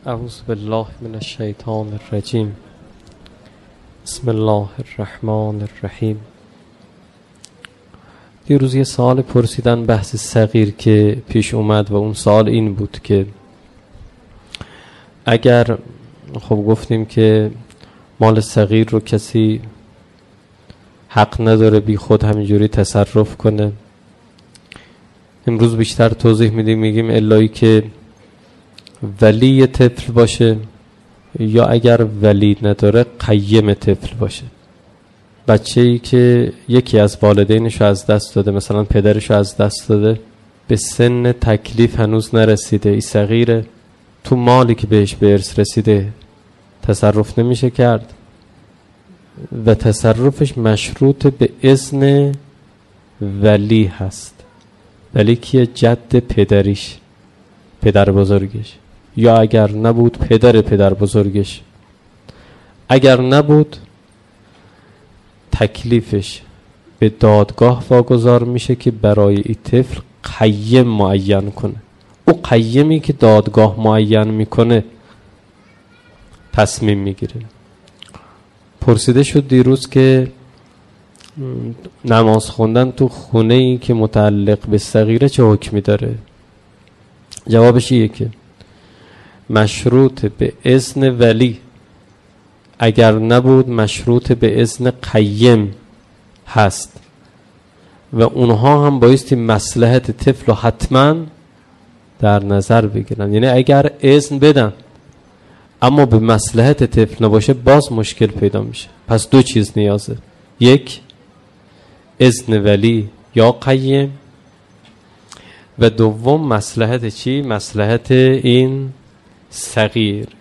اعوذ بالله من الشیطان الرجیم. بسم الله الرحمن الرحیم. دیروز یه سوال پرسیدن بحث صغیر که پیش اومد و اون سوال این بود که اگر خب گفتیم که مال صغیر رو کسی حق نداره بی خود همینجوری تصرف کنه. امروز بیشتر توضیح میگیم الایی که ولی طفل باشه یا اگر ولی نداره قیم طفل باشه. بچه‌ای که یکی از والدینش از دست داده، مثلا پدرش از دست داده، به سن تکلیف هنوز نرسیده، ای صغیره، تو مالی که بهش به ارث رسیده تصرف نمیشه کرد و تصرفش مشروط به اذن ولی هست. ولی کیه؟ جد پدریش، پدر بزرگش، یا اگر نبود پدر بزرگش. اگر نبود تکلیفش به دادگاه واگذار میشه که برای این طفل قیم معین کنه. او قیمی که دادگاه معین میکنه تصمیم میگیره. پرسیده شد دیروز که نماز خوندن تو خونه ای که متعلق به صغیره چه حکمی داره؟ جوابش اینه که مشروط به اذن ولی، اگر نبود مشروط به اذن قیم هست و اونها هم بایستی مصلحت طفل رو حتما در نظر بگیرن. یعنی اگر اذن بدن اما به مصلحت طفل نباشه باز مشکل پیدا میشه. پس دو چیز نیازه: یک، اذن ولی یا قیم، و دوم مصلحت چی؟ مصلحت این صغیر.